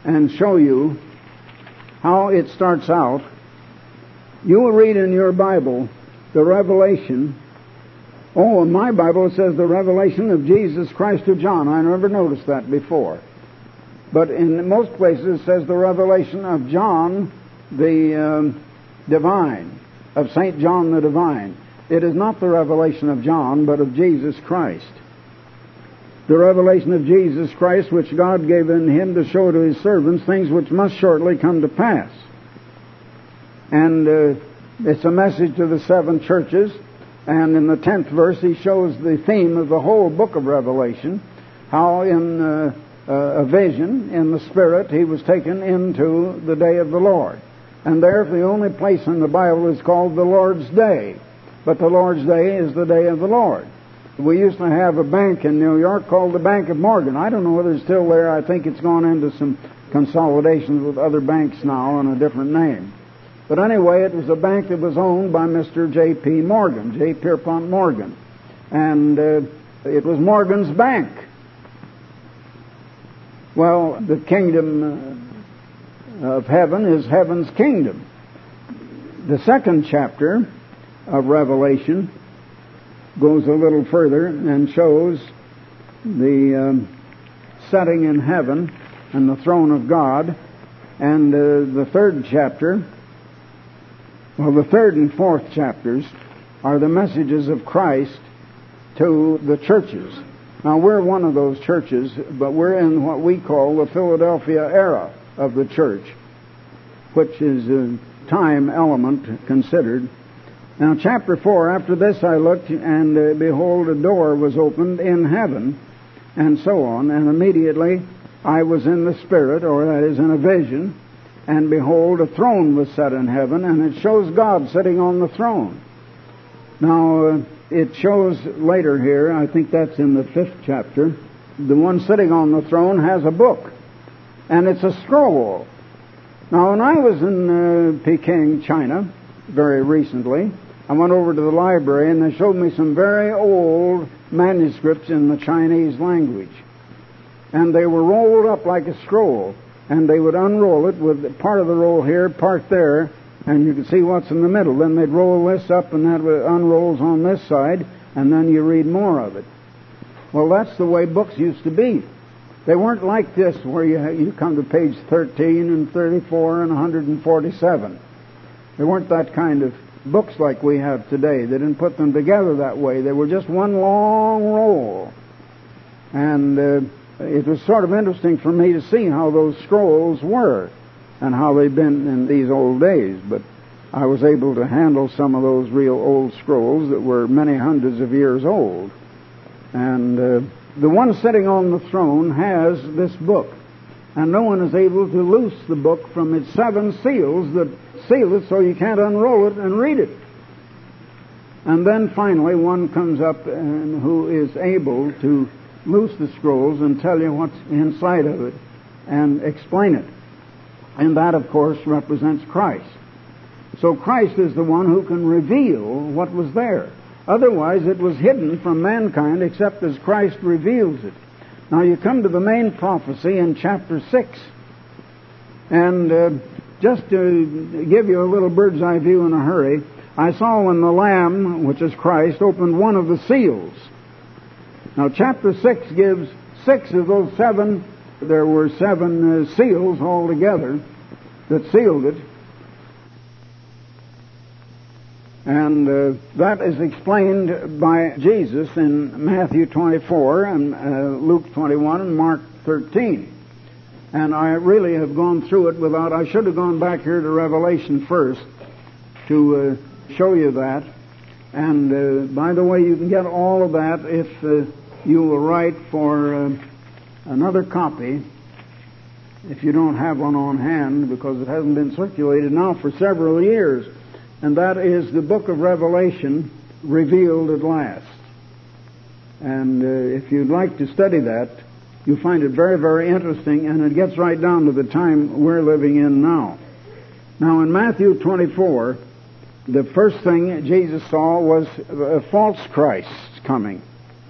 and show you how it starts out. You will read in your Bible the revelation. Oh, in my Bible it says the revelation of Jesus Christ to John. I never noticed that before. But in most places it says the revelation of John the Divine, of St. John the Divine. It is not the revelation of John, but of Jesus Christ. The revelation of Jesus Christ, which God gave in Him to show to His servants things which must shortly come to pass. And it's a message to the 7 churches. And in the 10th verse, He shows the theme of the whole book of Revelation, how in a vision in the Spirit He was taken into the day of the Lord. And there, the only place in the Bible is called the Lord's Day. But the Lord's Day is the day of the Lord. We used to have a bank in New York called the Bank of Morgan. I don't know whether it's still there. I think it's gone into some consolidations with other banks now on a different name. But anyway, it was a bank that was owned by Mr. J.P. Morgan, J. Pierpont Morgan. And it was Morgan's Bank. Well, the kingdom of heaven is heaven's kingdom. The 2nd chapter of Revelation goes a little further and shows the setting in heaven and the throne of God. And the 3rd chapter, well, the 3rd and 4th chapters are the messages of Christ to the churches. Now, we're one of those churches, but we're in what we call the Philadelphia era of the church, which is a time element considered. Now, chapter 4, after this I looked, and behold, a door was opened in heaven, and so on. And immediately I was in the Spirit, or that is, in a vision, and behold, a throne was set in heaven, and it shows God sitting on the throne. Now, it shows later here, I think that's in the 5th chapter, the one sitting on the throne has a book, and it's a scroll. Now, when I was in Peking, China, very recently, I went over to the library and they showed me some very old manuscripts in the Chinese language. And they were rolled up like a scroll. And they would unroll it with part of the roll here, part there, and you could see what's in the middle. Then they'd roll this up and that unrolls on this side, and then you read more of it. Well, that's the way books used to be. They weren't like this where you come to page 13 and 34 and 147. They weren't that kind of books like we have today. They didn't put them together that way. They were just one long roll. And it was sort of interesting for me to see how those scrolls were and how they'd been in these old days. But I was able to handle some of those real old scrolls that were many hundreds of years old. And the one sitting on the throne has this book. And no one is able to loose the book from its 7 seals that seal it so you can't unroll it and read it. And then finally one comes up and who is able to loose the scrolls and tell you what's inside of it and explain it. And that, of course, represents Christ. So Christ is the one who can reveal what was there. Otherwise it was hidden from mankind except as Christ reveals it. Now you come to the main prophecy in chapter 6. And just to give you a little bird's eye view in a hurry, I saw when the Lamb, which is Christ, opened one of the seals. Now chapter 6 gives 6 of those 7. There were 7 seals altogether that sealed it. And that is explained by Jesus in Matthew 24 and Luke 21 and Mark 13. And I really have gone through it without... I should have gone back here to Revelation first to show you that. And by the way, you can get all of that if you will write for another copy, if you don't have one on hand, because it hasn't been circulated now for several years. And that is the book of Revelation revealed at last. And if you'd like to study that, you'll find it very, very interesting, and it gets right down to the time we're living in now. Now in Matthew 24, the first thing Jesus saw was a false Christ coming.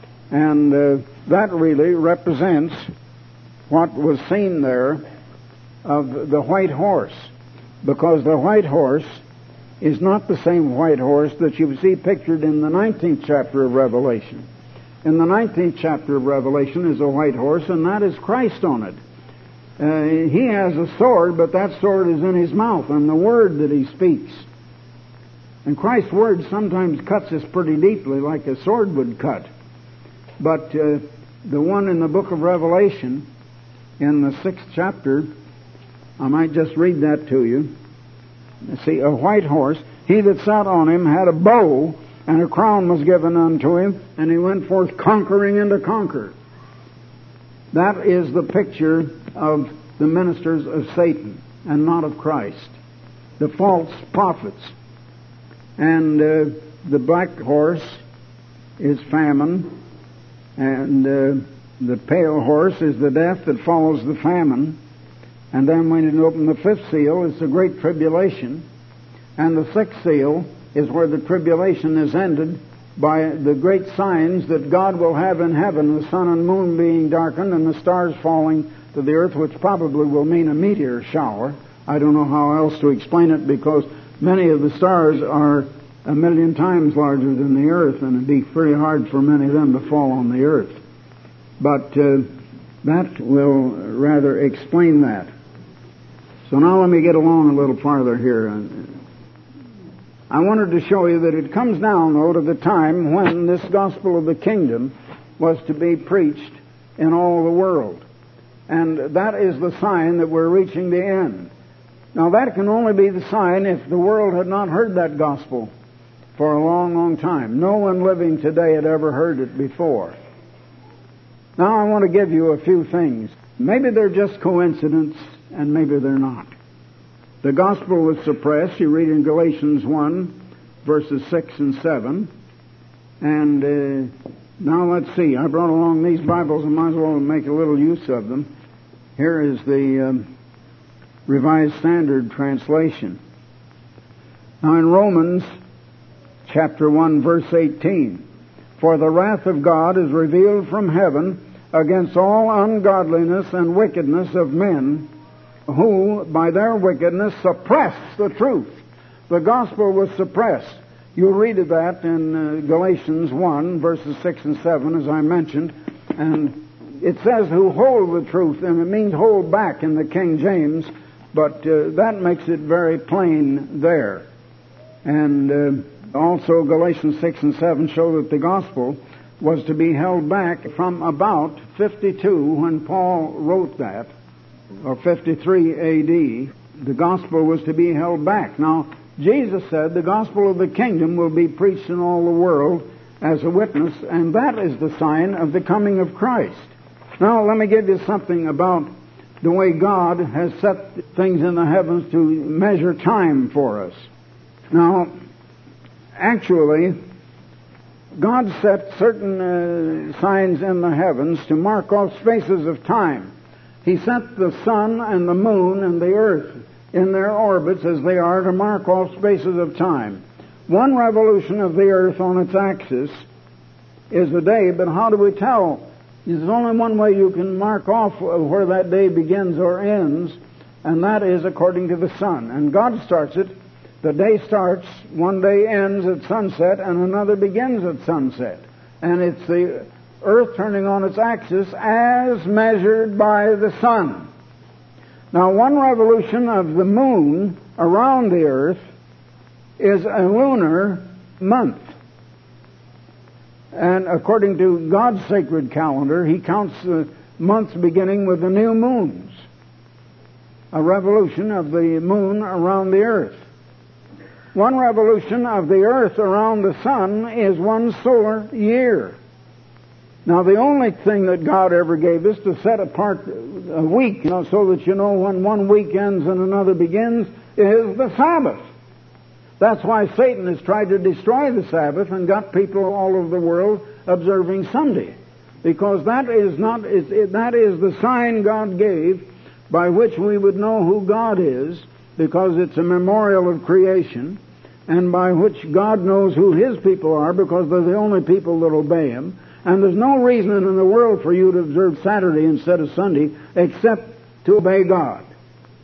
And that really represents what was seen there of the white horse, because the white horse is not the same white horse that you see pictured in the 19th chapter of Revelation. In the 19th chapter of Revelation is a white horse, and that is Christ on it. He has a sword, but that sword is in his mouth, and the word that he speaks. And Christ's word sometimes cuts us pretty deeply, like a sword would cut. But the one in the book of Revelation, in the 6th chapter, I might just read that to you. See, a white horse, he that sat on him had a bow, and a crown was given unto him, and he went forth conquering and to conquer. That is the picture of the ministers of Satan, and not of Christ. The false prophets. And the black horse is famine, and the pale horse is the death that follows the famine. And then when you open the 5th seal, it's the great tribulation. And the 6th seal is where the tribulation is ended by the great signs that God will have in heaven, the sun and moon being darkened and the stars falling to the earth, which probably will mean a meteor shower. I don't know how else to explain it, because many of the stars are 1,000,000 times larger than the earth, and it'd be pretty hard for many of them to fall on the earth. But that will rather explain that. So now let me get along a little farther here. I wanted to show you that it comes down, though, to the time when this gospel of the kingdom was to be preached in all the world. And that is the sign that we're reaching the end. Now that can only be the sign if the world had not heard that gospel for a long, long time. No one living today had ever heard it before. Now I want to give you a few things. Maybe they're just coincidence, and maybe they're not. The gospel was suppressed. You read in Galatians 1, verses 6 and 7. And now let's see. I brought along these Bibles, and might as well make a little use of them. Here is the Revised Standard Translation. Now in Romans chapter 1, verse 18, "For the wrath of God is revealed from heaven against all ungodliness and wickedness of men, who by their wickedness suppress the truth." The gospel was suppressed. You'll read of that in Galatians 1, verses 6 and 7, as I mentioned. And it says who hold the truth, and it means hold back in the King James, but that makes it very plain there. And also Galatians 6 and 7 show that the gospel was to be held back from about 52, when Paul wrote that, or 53 A.D., the gospel was to be held back. Now, Jesus said the gospel of the kingdom will be preached in all the world as a witness, and that is the sign of the coming of Christ. Now, let me give you something about the way God has set things in the heavens to measure time for us. Now, actually, God set certain signs in the heavens to mark off spaces of time. He set the sun and the moon and the earth in their orbits as they are to mark off spaces of time. One revolution of the earth on its axis is a day, but how do we tell? There's only one way you can mark off where that day begins or ends, and that is according to the sun. And God starts it. The day starts, one day ends at sunset, and another begins at sunset. And it's the earth turning on its axis as measured by the sun. Now, one revolution of the moon around the earth is a lunar month. And according to God's sacred calendar, He counts the months beginning with the new moons. A revolution of the moon around the earth. One revolution of the earth around the sun is one solar year. Now, the only thing that God ever gave us to set apart a week, so that you know when one week ends and another begins, is the Sabbath. That's why Satan has tried to destroy the Sabbath and got people all over the world observing Sunday. Because that is the sign God gave by which we would know who God is, because it's a memorial of creation, and by which God knows who His people are, because they're the only people that obey Him. And there's no reason in the world for you to observe Saturday instead of Sunday except to obey God.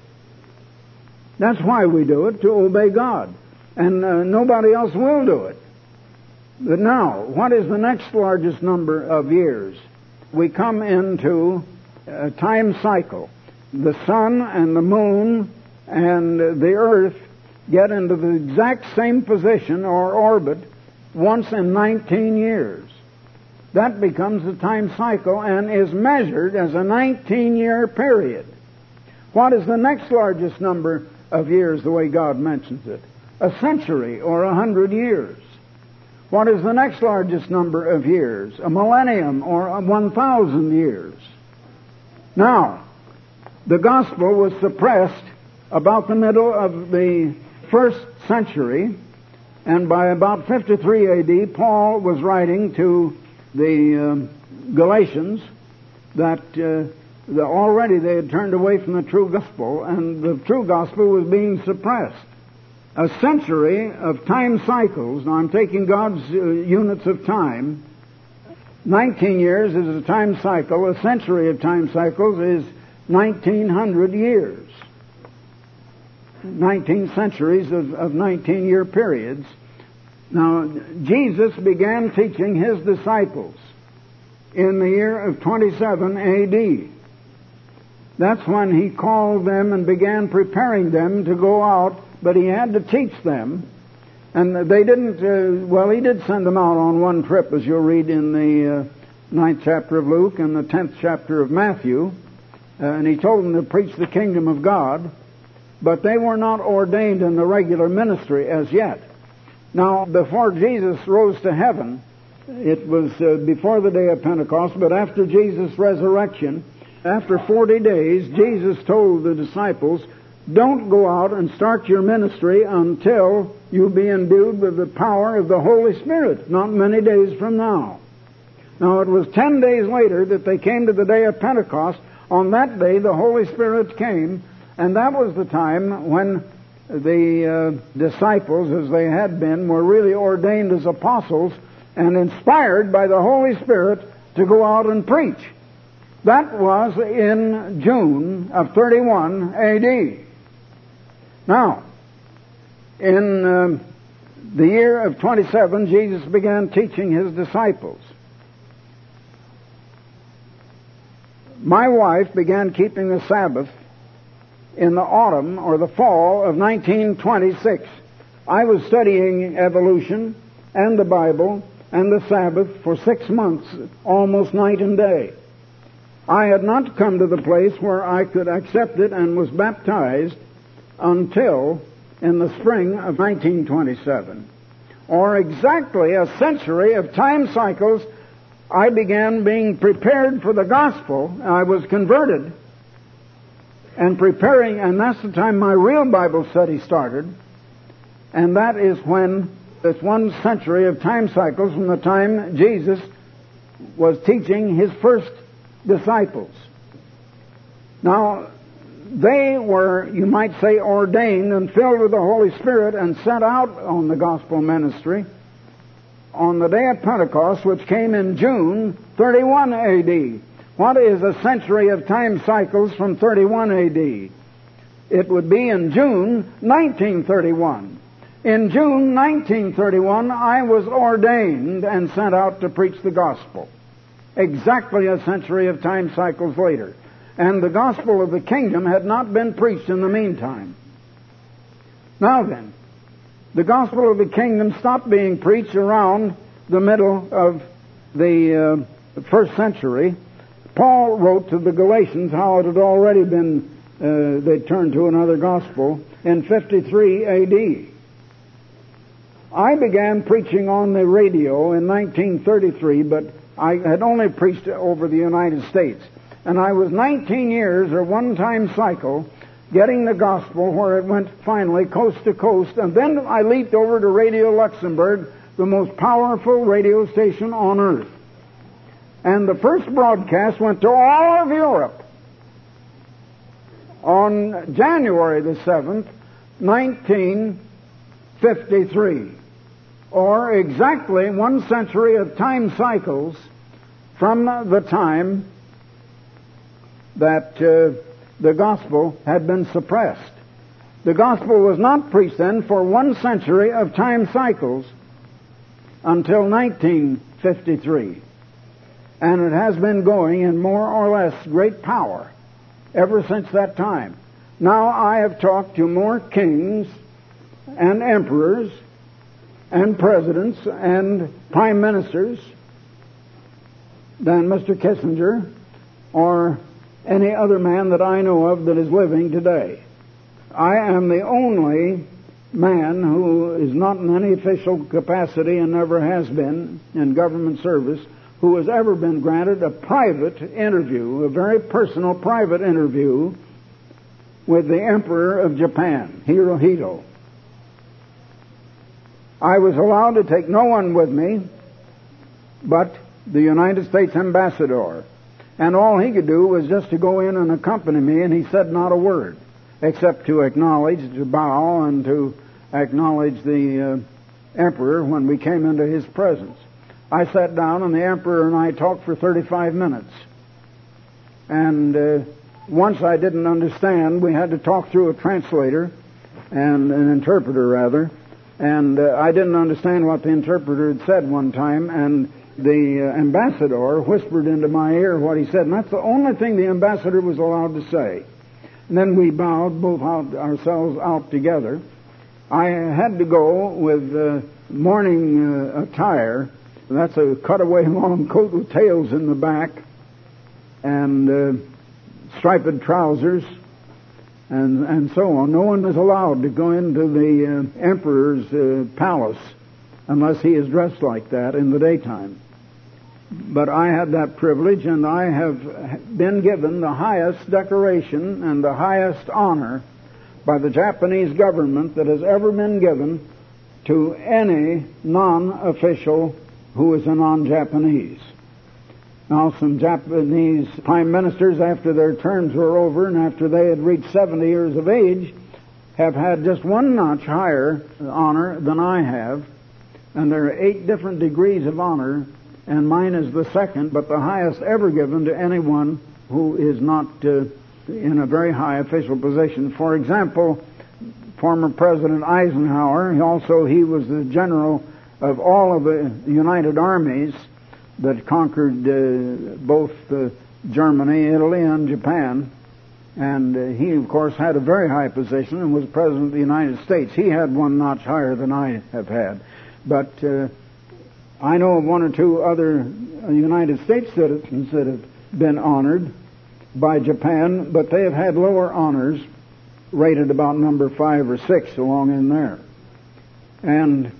That's why we do it, to obey God. And nobody else will do it. But now, what is the next largest number of years? We come into a time cycle. The sun and the moon and the earth get into the exact same position or orbit once in 19 years. That becomes a time cycle and is measured as a 19-year period. What is the next largest number of years, the way God mentions it? A century or 100 years. What is the next largest number of years? A millennium or 1,000 years. Now, the gospel was suppressed about the middle of the first century, and by about 53 A.D., Paul was writing to the Galatians that already they had turned away from the true gospel, and the true gospel was being suppressed. A century of time cycles, now I'm taking God's units of time, 19 years is a time cycle, a century of time cycles is 1900 years. 19 centuries of 19-year periods. Now, Jesus began teaching His disciples in the year of 27 A.D. That's when He called them and began preparing them to go out, but He had to teach them. And they didn't, He did send them out on one trip, as you'll read in the 9th chapter of Luke and the 10th chapter of Matthew. And He told them to preach the kingdom of God, but they were not ordained in the regular ministry as yet. Now, before Jesus rose to heaven, it was before the day of Pentecost, but after Jesus' resurrection, after 40 days, Jesus told the disciples, don't go out and start your ministry until you be endued with the power of the Holy Spirit, not many days from now. Now, it was 10 days later that they came to the day of Pentecost. On that day, the Holy Spirit came, and that was the time when the disciples, as they had been, were really ordained as apostles and inspired by the Holy Spirit to go out and preach. That was in June of 31 A.D. Now, in the year of 27, Jesus began teaching His disciples. My wife began keeping the Sabbath in the autumn or the fall of 1926. I was studying evolution and the Bible and the Sabbath for 6 months, almost night and day. I had not come to the place where I could accept it and was baptized until in the spring of 1927. Or exactly a century of time cycles, I began being prepared for the gospel. I was converted and preparing, and that's the time my real Bible study started. And that is when this 1 century of time cycles from the time Jesus was teaching His first disciples. Now, they were, you might say, ordained and filled with the Holy Spirit and sent out on the gospel ministry on the day of Pentecost, which came in June 31 A.D. What is a century of time cycles from 31 A.D.? It would be in June 1931. In June 1931, I was ordained and sent out to preach the gospel. Exactly a century of time cycles later. And the gospel of the kingdom had not been preached in the meantime. Now then, the gospel of the kingdom stopped being preached around the middle of the first century. Paul wrote to the Galatians how it had already been, they turned to another gospel in 53 A.D. I began preaching on the radio in 1933, but I had only preached over the United States. And I was 19 years, or one time cycle, getting the gospel where it went finally coast to coast. And then I leaped over to Radio Luxembourg, the most powerful radio station on earth. And the first broadcast went to all of Europe on January the 7th, 1953. Or exactly 1 century of time cycles from the time that the gospel had been suppressed. The gospel was not preached then for 1 century of time cycles until 1953. And it has been going in more or less great power ever since that time. Now I have talked to more kings and emperors and presidents and prime ministers than Mr. Kissinger or any other man that I know of that is living today. I am the only man who is not in any official capacity and never has been in government service who has ever been granted a private interview, a very personal private interview with the Emperor of Japan, Hirohito. I was allowed to take no one with me but the United States ambassador. And all he could do was just to go in and accompany me, and he said not a word, except to acknowledge, to bow, and to acknowledge the Emperor when we came into his presence. I sat down, and the Emperor and I talked for 35 minutes. And once I didn't understand, we had to talk through a translator, and an interpreter, rather. And I didn't understand what the interpreter had said one time, and the ambassador whispered into my ear what he said, and that's the only thing the ambassador was allowed to say. And then we bowed both ourselves out together. I had to go with morning attire. That's a cutaway long coat with tails in the back, and striped trousers, and so on. No one is allowed to go into the emperor's palace unless he is dressed like that in the daytime. But I had that privilege, and I have been given the highest decoration and the highest honor by the Japanese government that has ever been given to any non-official who is a non-Japanese. Now, some Japanese prime ministers, after their terms were over and after they had reached 70 years of age, have had just one notch higher honor than I have, and there are 8 different degrees of honor, and mine is the second, but the highest ever given to anyone who is not in a very high official position. For example, former President Eisenhower, he was the general of all of the United Armies that conquered both Germany, Italy, and Japan. And he, of course, had a very high position and was President of the United States. He had one notch higher than I have had. But I know of 1 or 2 other United States citizens that have been honored by Japan, but they have had lower honors, rated about number 5 or 6 along in there. And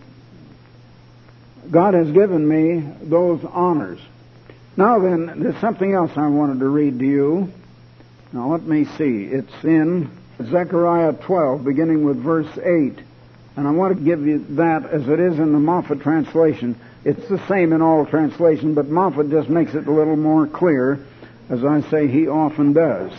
God has given me those honors. Now then, there's something else I wanted to read to you. Now let me see. It's in Zechariah 12, beginning with verse 8. And I want to give you that as it is in the Moffat translation. It's the same in all translations, but Moffat just makes it a little more clear, as I say he often does.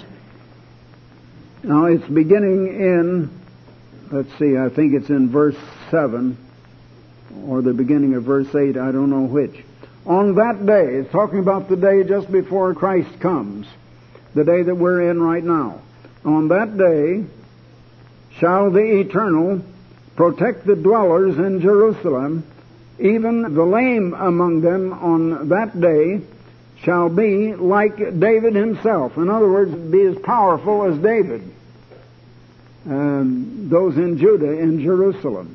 Now it's beginning in, let's see, I think it's in verse 7, or the beginning of verse 8, I don't know which. On that day, it's talking about the day just before Christ comes, the day that we're in right now. On that day shall the Eternal protect the dwellers in Jerusalem, even the lame among them on that day shall be like David himself. In other words, be as powerful as David. Those in Judah, in Jerusalem.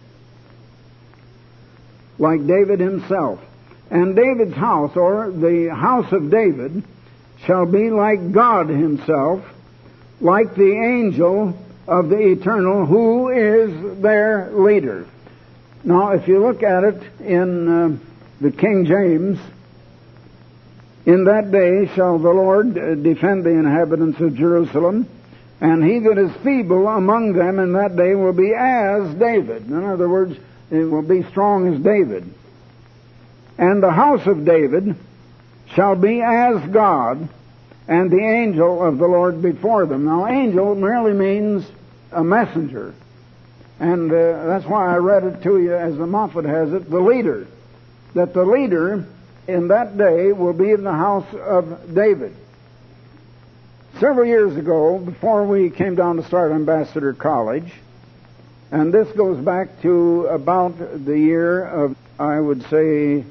Like David himself. And David's house, or the house of David, shall be like God himself, like the angel of the Eternal, who is their leader. Now, if you look at it in the King James, in that day shall the Lord defend the inhabitants of Jerusalem, and he that is feeble among them in that day will be as David. In other words, it will be strong as David. And the house of David shall be as God, and the angel of the Lord before them. Now, angel merely means a messenger. And that's why I read it to you as the Moffat has it, the leader. That the leader in that day will be in the house of David. Several years ago, before we came down to start Ambassador College, and this goes back to about the year of, I would say,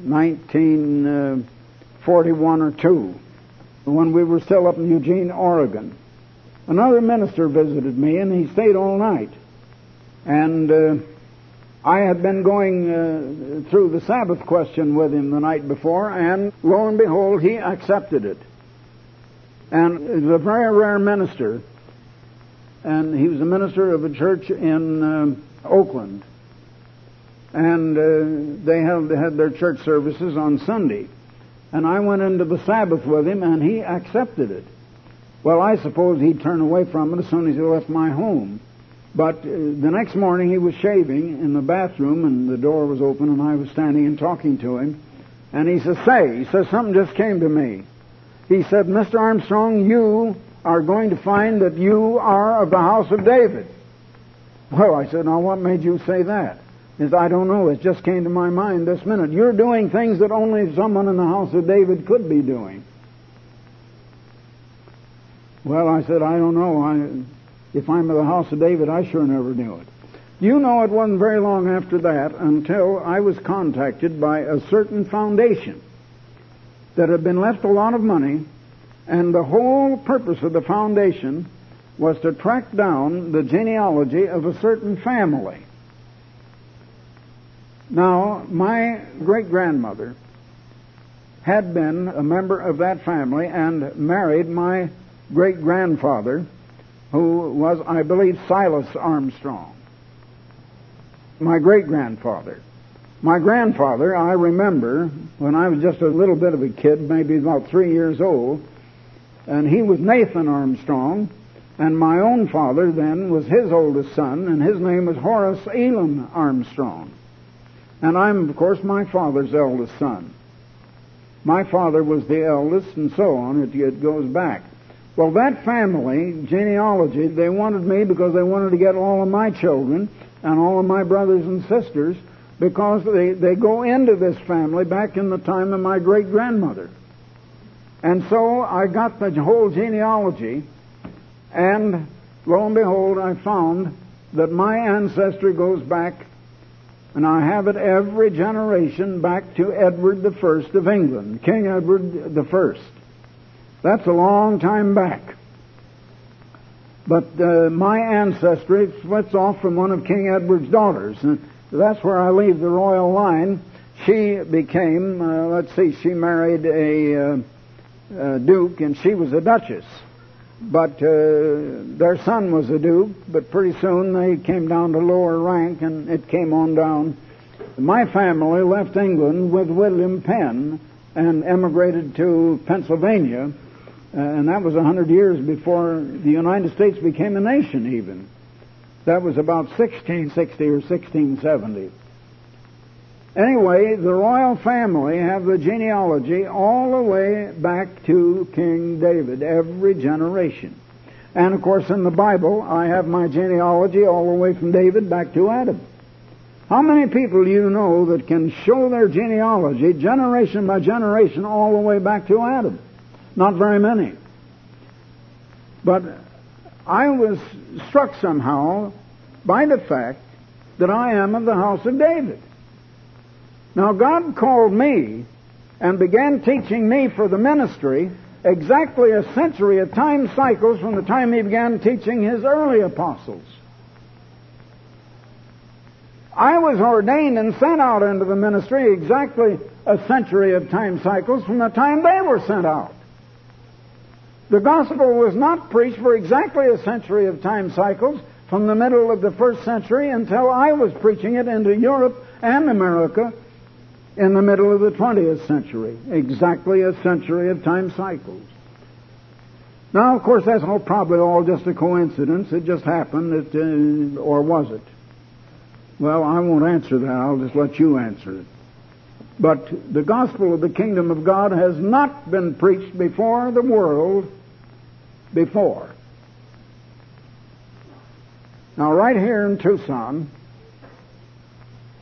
1941 or 2, when we were still up in Eugene, Oregon. Another minister visited me, and he stayed all night. And I had been going through the Sabbath question with him the night before, and lo and behold, he accepted it. And he was a very rare minister, and he was a minister of a church in Oakland. And they had their church services on Sunday. And I went into the Sabbath with him, and he accepted it. Well, I suppose he'd turn away from it as soon as he left my home. But the next morning he was shaving in the bathroom, and the door was open, and I was standing and talking to him. And he says, something just came to me. He said, Mr. Armstrong, you are going to find that you are of the house of David. Well, I said, now what made you say that? He said, I don't know, it just came to my mind this minute. You're doing things that only someone in the house of David could be doing. Well, I said, I don't know. If I'm of the house of David, I sure never knew it. You know, it wasn't very long after that until I was contacted by a certain foundation that had been left a lot of money, and the whole purpose of the foundation was to track down the genealogy of a certain family. Now, my great-grandmother had been a member of that family and married my great-grandfather, who was, I believe, Silas Armstrong. My great-grandfather. My grandfather, I remember, when I was just a little bit of a kid, maybe about 3 years old, and he was Nathan Armstrong, and my own father then was his oldest son, and his name was Horace Elam Armstrong. And I'm, of course, my father's eldest son. My father was the eldest, and so on. It goes back. Well, that family genealogy, they wanted me because they wanted to get all of my children and all of my brothers and sisters, because they go into this family back in the time of my great-grandmother. And so I got the whole genealogy, and lo and behold, I found that my ancestry goes back, and I have it every generation back to Edward the First of England, King Edward the First. That's a long time back. But my ancestry splits off from one of King Edward's daughters. And that's where I leave the royal line. She became, she married a duke, and she was a duchess. But their son was a duke, but pretty soon they came down to lower rank, and it came on down. My family left England with William Penn and emigrated to Pennsylvania. And that was 100 years before the United States became a nation even. That was about 1660 or 1670. Anyway, the royal family have the genealogy all the way back to King David, every generation. And of course in the Bible, I have my genealogy all the way from David back to Adam. How many people do you know that can show their genealogy generation by generation all the way back to Adam? Not very many. But I was struck somehow by the fact that I am of the house of David. Now God called me and began teaching me for the ministry exactly a century of time cycles from the time He began teaching His early apostles. I was ordained and sent out into the ministry exactly a century of time cycles from the time they were sent out. The gospel was not preached for exactly a century of time cycles from the middle of the first century until I was preaching it into Europe and America in the middle of the 20th century. Exactly a century of time cycles. Now, of course, that's probably all just a coincidence. It just happened, or was it? Well, I won't answer that. I'll just let you answer it. But the gospel of the kingdom of God has not been preached before the world before. Now, right here in Tucson,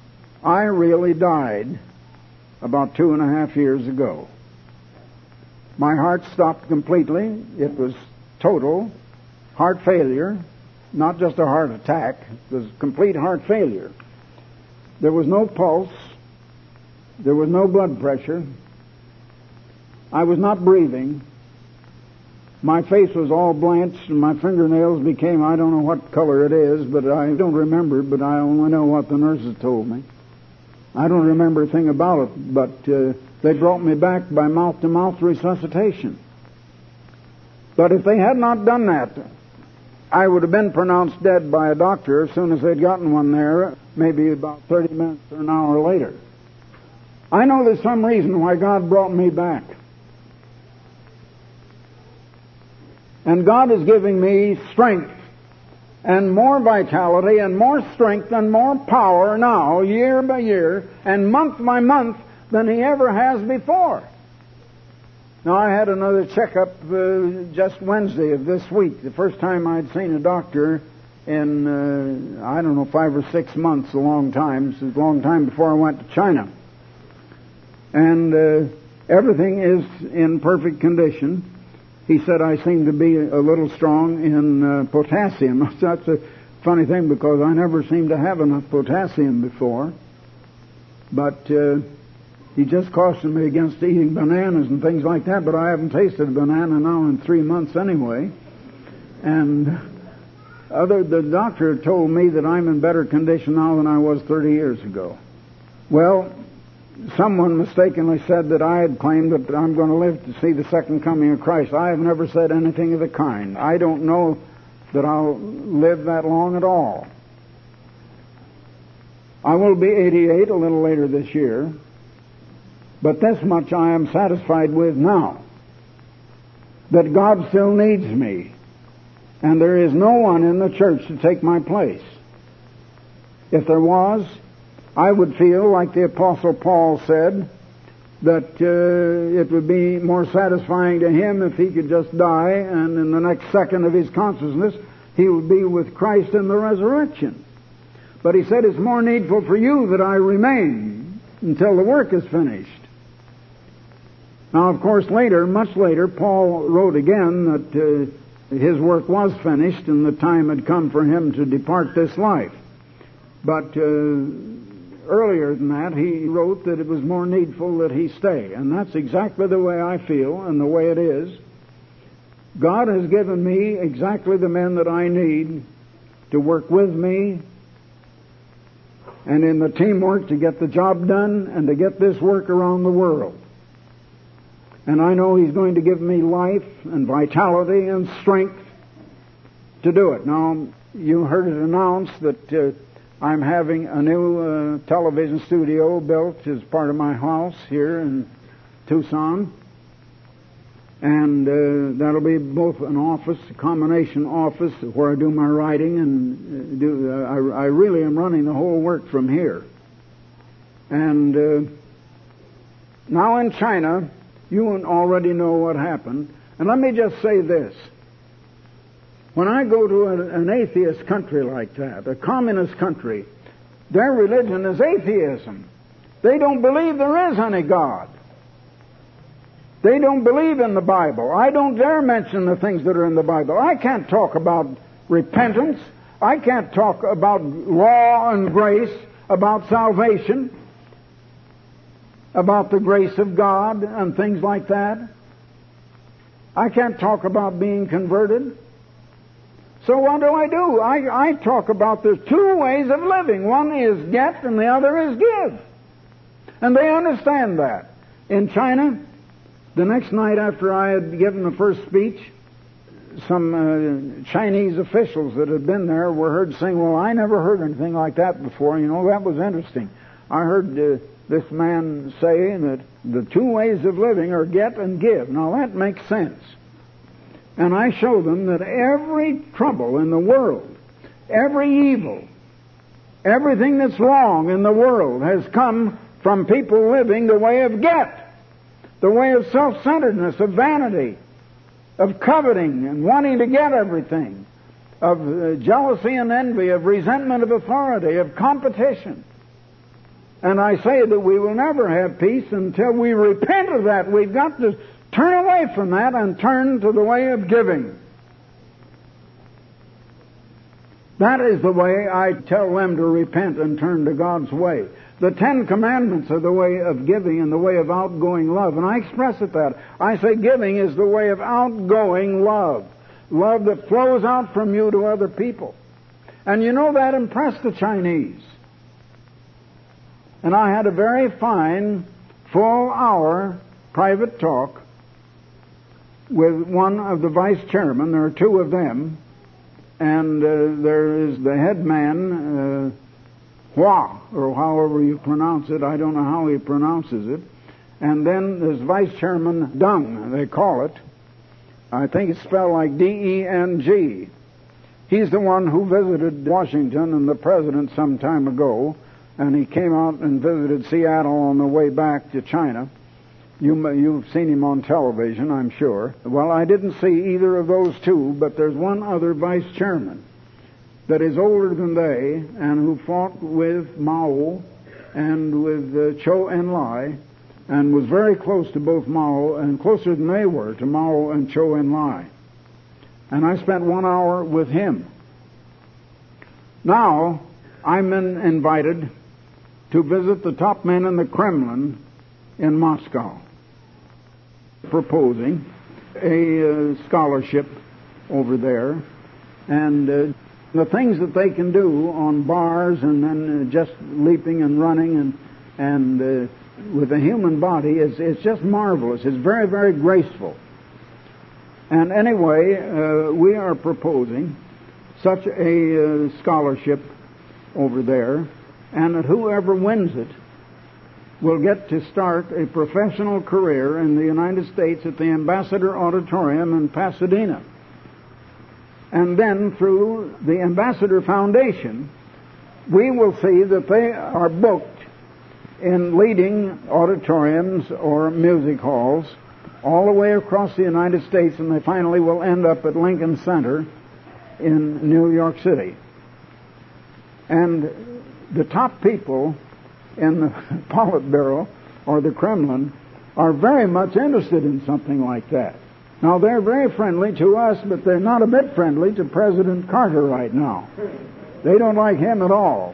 I really died about 2.5 years ago. My heart stopped completely. It was total heart failure, not just a heart attack. It was complete heart failure. There was no pulse. There was no blood pressure. I was not breathing. My face was all blanched and my fingernails became, I don't know what color it is, but I don't remember, but I only know what the nurses told me. I don't remember a thing about it, but they brought me back by mouth-to-mouth resuscitation. But if they had not done that, I would have been pronounced dead by a doctor as soon as they'd gotten one there, maybe about 30 minutes or an hour later. I know there's some reason why God brought me back. And God is giving me strength and more vitality and more strength and more power now, year by year and month by month, than He ever has before. Now, I had another checkup just Wednesday of this week, the first time I'd seen a doctor in, 5 or 6 months, a long time. It was a long time before I went to China. And everything is in perfect condition. He said I seem to be a little strong in potassium. That's a funny thing because I never seemed to have enough potassium before. But he just cautioned me against eating bananas and things like that, but I haven't tasted a banana now in 3 months anyway. And the doctor told me that I'm in better condition now than I was 30 years ago. Well, someone mistakenly said that I had claimed that I'm going to live to see the second coming of Christ. I have never said anything of the kind. I don't know that I'll live that long at all. I will be 88 a little later this year, but this much I am satisfied with now, that God still needs me, and there is no one in the church to take my place. If there was, I would feel, like the Apostle Paul said, that it would be more satisfying to him if he could just die, and in the next second of his consciousness, he would be with Christ in the resurrection. But he said, it's more needful for you that I remain until the work is finished. Now, of course, later, much later, Paul wrote again that his work was finished and the time had come for him to depart this life. But earlier than that, he wrote that it was more needful that he stay. And that's exactly the way I feel and the way it is. God has given me exactly the men that I need to work with me and in the teamwork to get the job done and to get this work around the world. And I know He's going to give me life and vitality and strength to do it. Now, you heard it announced that I'm having a new television studio built as part of my house here in Tucson. And that'll be both an office, a combination office where I do my writing and I really am running the whole work from here. And now in China, you already know what happened. And let me just say this. When I go to an atheist country like that, a communist country, their religion is atheism. They don't believe there is any God. They don't believe in the Bible. I don't dare mention the things that are in the Bible. I can't talk about repentance. I can't talk about law and grace, about salvation, about the grace of God and things like that. I can't talk about being converted. So what do? I talk about there's two ways of living. One is get and the other is give. And they understand that. In China, the next night after I had given the first speech, some Chinese officials that had been there were heard saying, well, I never heard anything like that before. You know, that was interesting. I heard this man say that the two ways of living are get and give. Now that makes sense. And I show them that every trouble in the world, every evil, everything that's wrong in the world has come from people living the way of get, the way of self-centeredness, of vanity, of coveting and wanting to get everything, of jealousy and envy, of resentment of authority, of competition. And I say that we will never have peace until we repent of that. We've got to Turn away from that and turn to the way of giving. That is the way I tell them to repent and turn to God's way. The 10 Commandments are the way of giving and the way of outgoing love. And I express it that. I say giving is the way of outgoing love. Love that flows out from you to other people. And you know that impressed the Chinese. And I had a very fine, full-hour private talk with one of the vice chairmen. There are 2 of them. And there is the head man, Hua, or however you pronounce it. I don't know how he pronounces it. And then there's Vice Chairman Deng, they call it. I think it's spelled like D-E-N-G. He's the one who visited Washington and the President some time ago, and he came out and visited Seattle on the way back to China. You've seen him on television, I'm sure. Well, I didn't see either of those 2, but there's one other vice chairman that is older than they and who fought with Mao and with Zhou Enlai and was very close to both Mao and closer than they were to Mao and Zhou Enlai. And I spent 1 hour with him. Now, I'm invited to visit the top men in the Kremlin in Moscow, proposing a scholarship over there, and the things that they can do on bars and then just leaping and running and with the human body is just marvelous. It's very, very graceful. And anyway, we are proposing such a scholarship over there, and that whoever wins it will get to start a professional career in the United States at the Ambassador Auditorium in Pasadena. And then through the Ambassador Foundation, we will see that they are booked in leading auditoriums or music halls all the way across the United States, and they finally will end up at Lincoln Center in New York City. And the top people in the Politburo or the Kremlin are very much interested in something like that. Now, they're very friendly to us, but they're not a bit friendly to President Carter right now. They don't like him at all.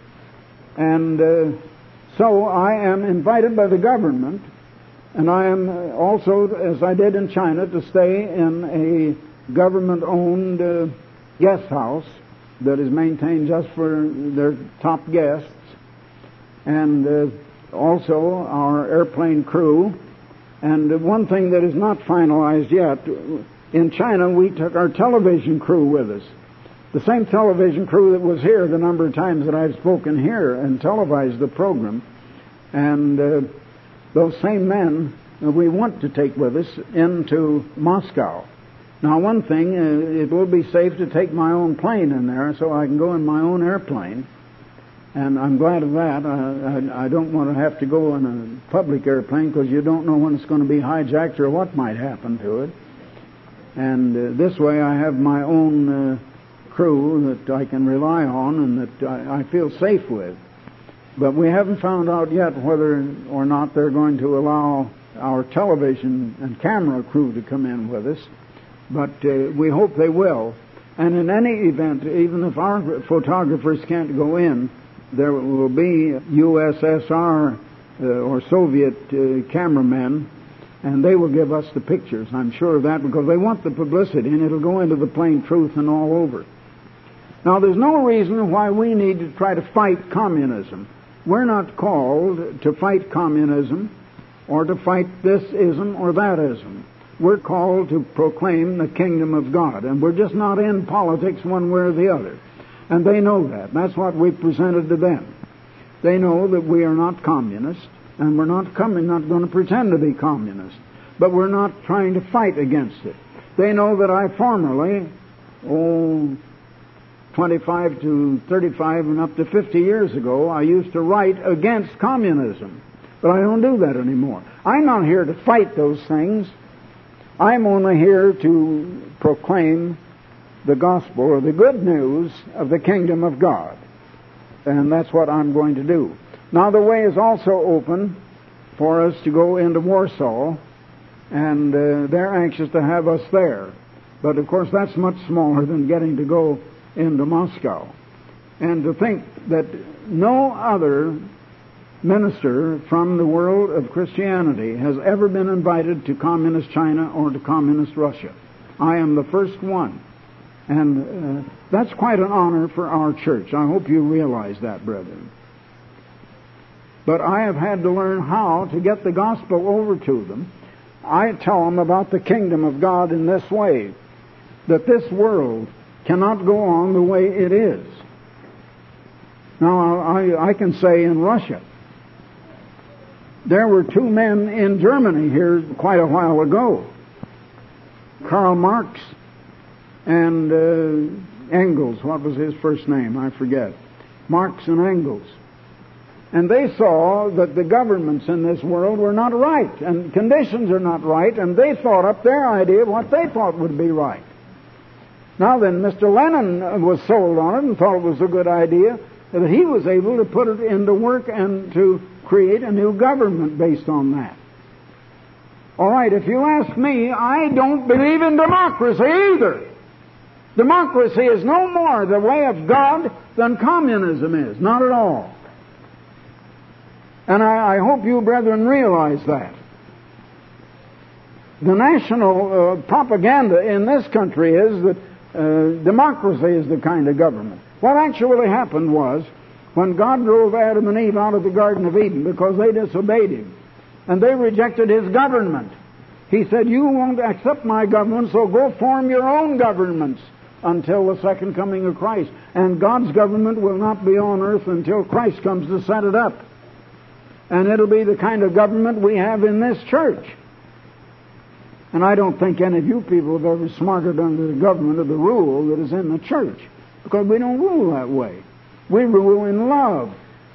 And so I am invited by the government, and I am also, as I did in China, to stay in a government-owned guest house that is maintained just for their top guests. And also our airplane crew. And one thing that is not finalized yet, in China we took our television crew with us. The same television crew that was here the number of times that I've spoken here and televised the program. And those same men we want to take with us into Moscow. Now, one thing, it will be safe to take my own plane in there so I can go in my own airplane. And I'm glad of that. I don't want to have to go in a public airplane because you don't know when it's going to be hijacked or what might happen to it. And this way I have my own crew that I can rely on and that I feel safe with. But we haven't found out yet whether or not they're going to allow our television and camera crew to come in with us. But we hope they will. And in any event, even if our photographers can't go in, there will be USSR or Soviet cameramen, and they will give us the pictures. I'm sure of that because they want the publicity, and it'll go into the Plain Truth and all over. Now, there's no reason why we need to try to fight communism. We're not called to fight communism or to fight this ism or that ism. We're called to proclaim the kingdom of God, and we're just not in politics one way or the other. And they know that. That's what we presented to them. They know that we are not communists, and we're not going to pretend to be communists. But we're not trying to fight against it. They know that I formerly, 25 to 35 and up to 50 years ago, I used to write against communism. But I don't do that anymore. I'm not here to fight those things. I'm only here to proclaim the gospel or the good news of the kingdom of God. And that's what I'm going to do. Now the way is also open for us to go into Warsaw and they're anxious to have us there. But of course that's much smaller than getting to go into Moscow. And to think that no other minister from the world of Christianity has ever been invited to Communist China or to Communist Russia. I am the first one. And that's quite an honor for our church. I hope you realize that, brethren. But I have had to learn how to get the gospel over to them. I tell them about the kingdom of God in this way, that this world cannot go on the way it is. Now, I can say in Russia, there were two men in Germany here quite a while ago, Karl Marx and Engels. What was his first name? I forget. Marx and Engels. And they saw that the governments in this world were not right, and conditions are not right, and they thought up their idea of what they thought would be right. Now then, Mr. Lenin was sold on it and thought it was a good idea, that he was able to put it into work and to create a new government based on that. All right, if you ask me, I don't believe in democracy either. Democracy is no more the way of God than communism is. Not at all. And I hope you brethren realize that. The national propaganda in this country is that democracy is the kind of government. What actually happened was, when God drove Adam and Eve out of the Garden of Eden because they disobeyed Him, and they rejected His government, He said, you won't accept my government, so go form your own governments until the second coming of Christ. And God's government will not be on earth until Christ comes to set it up. And it'll be the kind of government we have in this church. And I don't think any of you people have ever smarted under the government of the rule that is in the church, because we don't rule that way. We rule in love,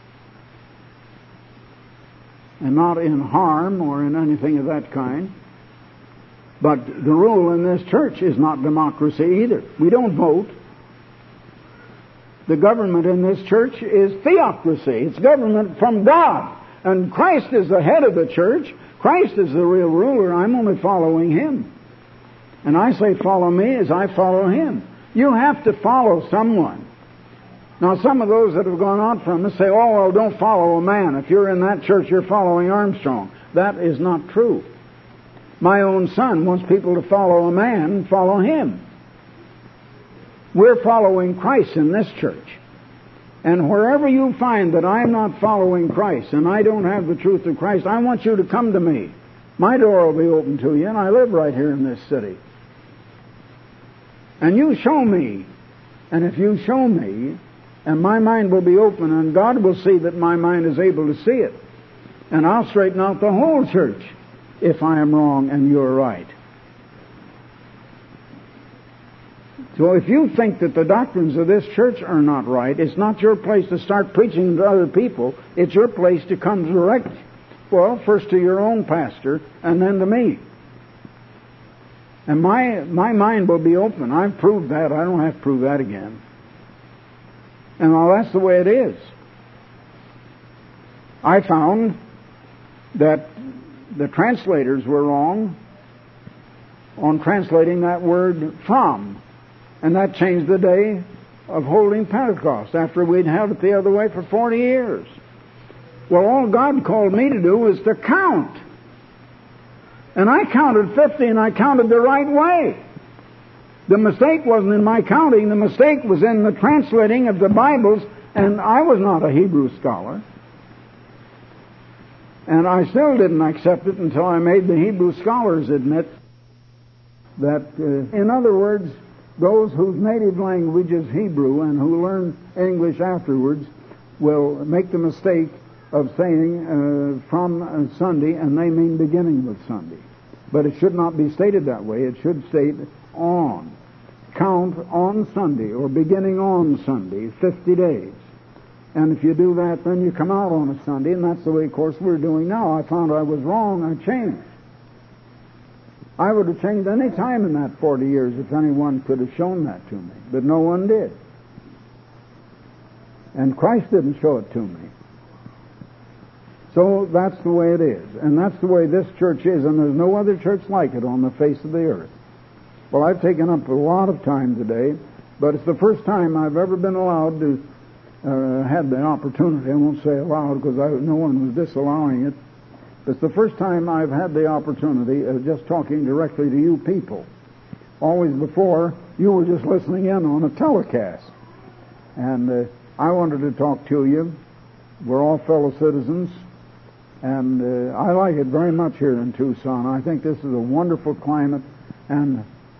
and not in harm or in anything of that kind. But the rule in this church is not democracy either. We don't vote. The government in this church is theocracy. It's government from God. And Christ is the head of the church. Christ is the real ruler. I'm only following Him. And I say follow me as I follow Him. You have to follow someone. Now, some of those that have gone out from us say, oh, well, don't follow a man. If you're in that church, you're following Armstrong. That is not true. My own son wants people to follow a man, follow him. We're following Christ in this church. And wherever you find that I'm not following Christ and I don't have the truth of Christ, I want you to come to me. My door will be open to you, and I live right here in this city. And you show me. And if you show me, and my mind will be open, and God will see that my mind is able to see it. And I'll straighten out the whole church if I am wrong and you're right. So if you think that the doctrines of this church are not right, it's not your place to start preaching to other people. It's your place to come direct, well, first to your own pastor and then to me. And my mind will be open. I've proved that. I don't have to prove that again. And well, that's the way it is. I found that the translators were wrong on translating that word from. And that changed the day of holding Pentecost after we'd held it the other way for 40 years. Well, all God called me to do was to count. And I counted 50, and I counted the right way. The mistake wasn't in my counting. The mistake was in the translating of the Bibles, and I was not a Hebrew scholar. And I still didn't accept it until I made the Hebrew scholars admit that, in other words, those whose native language is Hebrew and who learn English afterwards will make the mistake of saying from Sunday, and they mean beginning with Sunday. But it should not be stated that way. It should state on. Count on Sunday, or beginning on Sunday, 50 days. And if you do that, then you come out on a Sunday, and that's the way, of course, we're doing now. I found I was wrong. I changed. I would have changed any time in that 40 years if anyone could have shown that to me. But no one did. And Christ didn't show it to me. So that's the way it is. And that's the way this church is, and there's no other church like it on the face of the earth. Well, I've taken up a lot of time today, but it's the first time I've ever been allowed to, had the opportunity, I won't say allowed because no one was disallowing it, but it's the first time I've had the opportunity of just talking directly to you people. Always before, you were just listening in on a telecast. And I wanted to talk to you. We're all fellow citizens, and I like it very much here in Tucson. I think this is a wonderful climate, and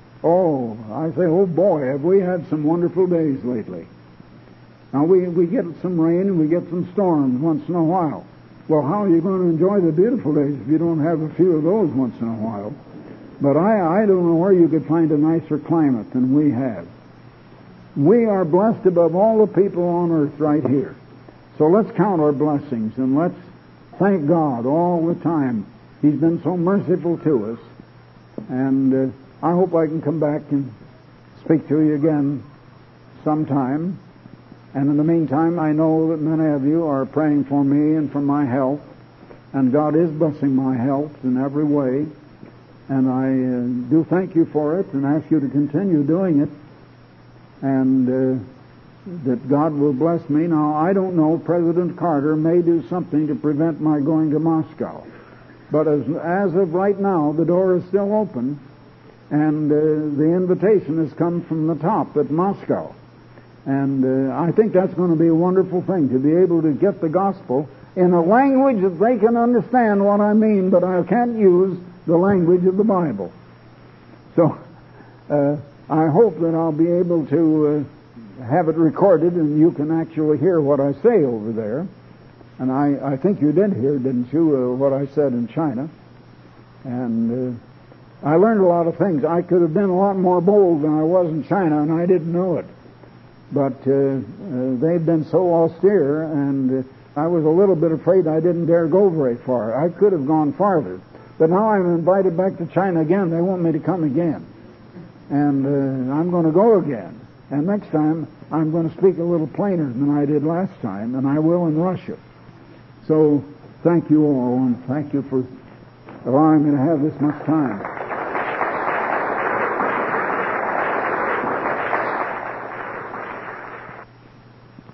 I say, oh boy, have we had some wonderful days lately. Now we get some rain and we get some storms once in a while. Well, how are you going to enjoy the beautiful days if you don't have a few of those once in a while? But I don't know where you could find a nicer climate than we have. We are blessed above all the people on earth right here. So let's count our blessings and let's thank God all the time. He's been so merciful to us. And I hope I can come back and speak to you again sometime. And in the meantime, I know that many of you are praying for me and for my health. And God is blessing my health in every way. And I do thank you for it and ask you to continue doing it. And that God will bless me. Now, I don't know, President Carter may do something to prevent my going to Moscow. But as of right now, the door is still open, and the invitation has come from the top at Moscow. And I think that's going to be a wonderful thing, to be able to get the gospel in a language that they can understand what I mean, but I can't use the language of the Bible. So, I hope that I'll be able to have it recorded and you can actually hear what I say over there. And I think you did hear, didn't you, what I said in China. And I learned a lot of things. I could have been a lot more bold than I was in China, and I didn't know it. But they've been so austere, and I was a little bit afraid I didn't dare go very far. I could have gone farther. But now I'm invited back to China again. They want me to come again. And I'm going to go again. And next time, I'm going to speak a little plainer than I did last time, and I will in Russia. So, thank you all, and thank you for allowing me to have this much time.